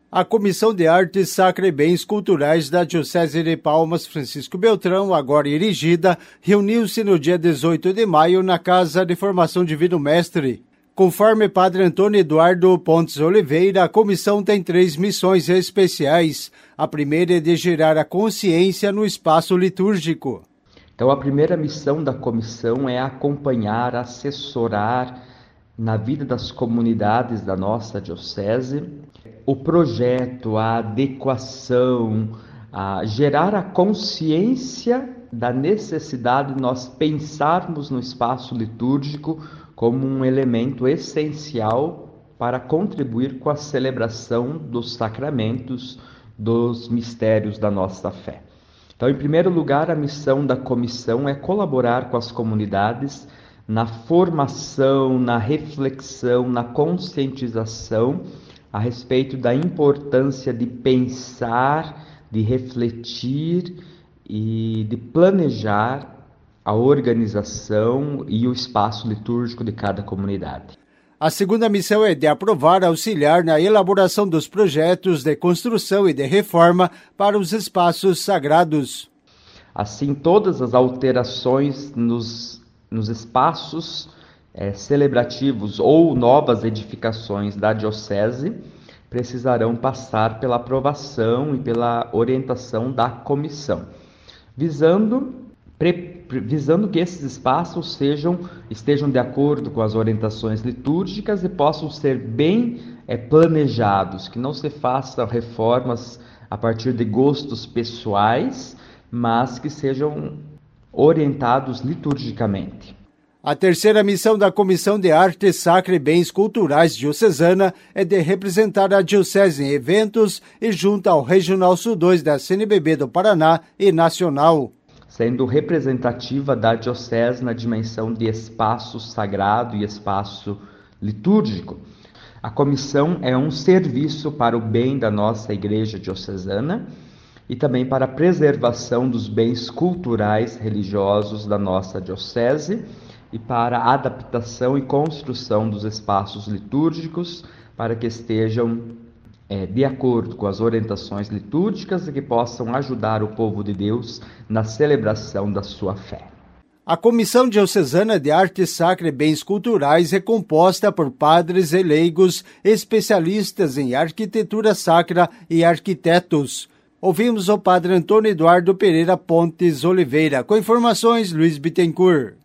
A Comissão de Artes Sacra e Bens Culturais da Diocese de Palmas Francisco Beltrão, agora erigida, reuniu-se no dia 18 de maio na Casa de Formação Divino Mestre. Conforme Padre Antônio Eduardo Pontes Oliveira, a comissão tem 3 missões especiais. A primeira é de gerar a consciência no espaço litúrgico. Então, a primeira missão da comissão é acompanhar, assessorar na vida das comunidades da nossa diocese o projeto, a adequação, a gerar a consciência da necessidade de nós pensarmos no espaço litúrgico como um elemento essencial para contribuir com a celebração dos sacramentos, dos mistérios da nossa fé. Então, em primeiro lugar, a missão da comissão é colaborar com as comunidades na formação, na reflexão, na conscientização a respeito da importância de pensar, de refletir e de planejar a organização e o espaço litúrgico de cada comunidade. A segunda missão é de aprovar, auxiliar na elaboração dos projetos de construção e de reforma para os espaços sagrados. Assim, todas as alterações nos espaços celebrativos ou novas edificações da diocese precisarão passar pela aprovação e pela orientação da comissão, visando que esses espaços estejam de acordo com as orientações litúrgicas e possam ser bem planejados, que não se façam reformas a partir de gostos pessoais, mas que sejam orientados liturgicamente. A terceira missão da Comissão de Arte Sacra e Bens Culturais Diocesana é de representar a Diocese em eventos e junto ao Regional Sul 2 da CNBB do Paraná e Nacional. Sendo representativa da Diocese na dimensão de espaço sagrado e espaço litúrgico. A comissão é um serviço para o bem da nossa Igreja Diocesana e também para a preservação dos bens culturais religiosos da nossa Diocese e para a adaptação e construção dos espaços litúrgicos para que estejam de acordo com as orientações litúrgicas e que possam ajudar o povo de Deus na celebração da sua fé. A Comissão Diocesana de Arte Sacra e Bens Culturais é composta por padres e leigos, especialistas em arquitetura sacra e arquitetos. Ouvimos o Padre Antônio Eduardo Pereira Pontes Oliveira. Com informações, Luiz Bittencourt.